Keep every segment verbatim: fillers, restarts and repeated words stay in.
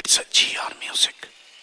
It's a G R music.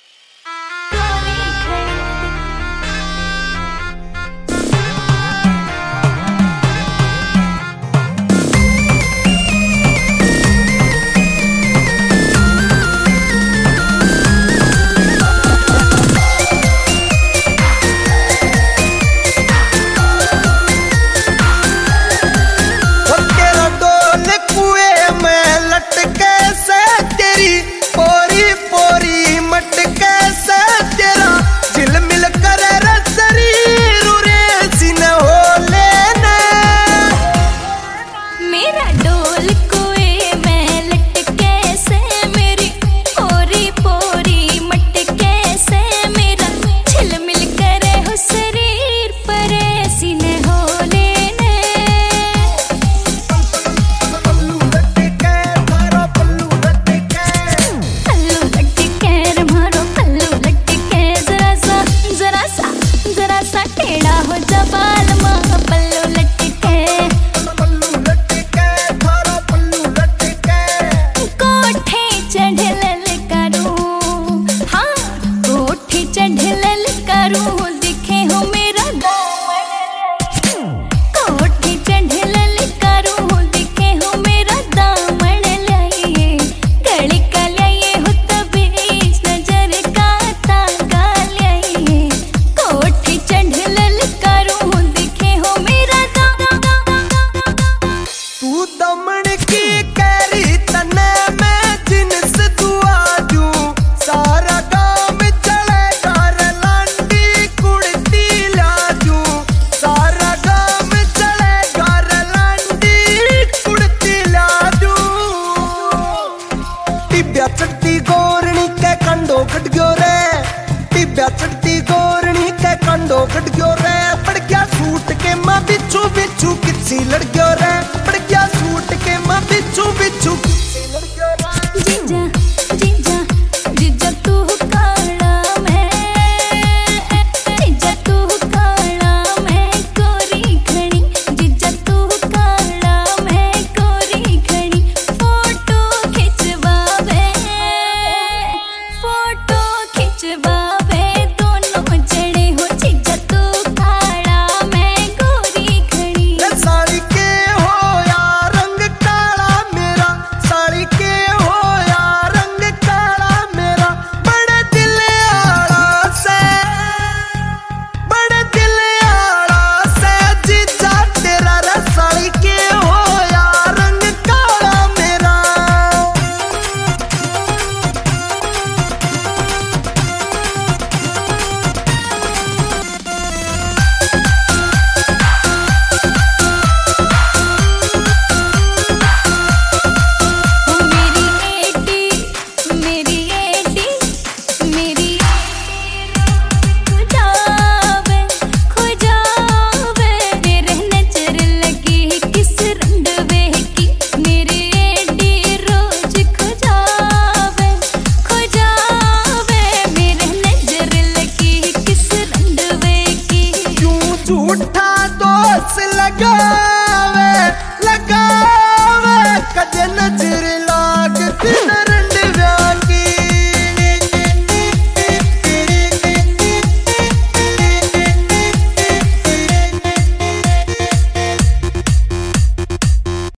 चढ़ती गोरणी के कंडो cut गयो रे, टिब्या चढ़ती गोरणी के कंडो कट गयो रे। पड़ गया सूट के मां बिच्छू बिच्छू किसी लड़ गयो रे, पड़ गया सूट के मां बिच्छू बिच्छू किसी लड़ गयो रे।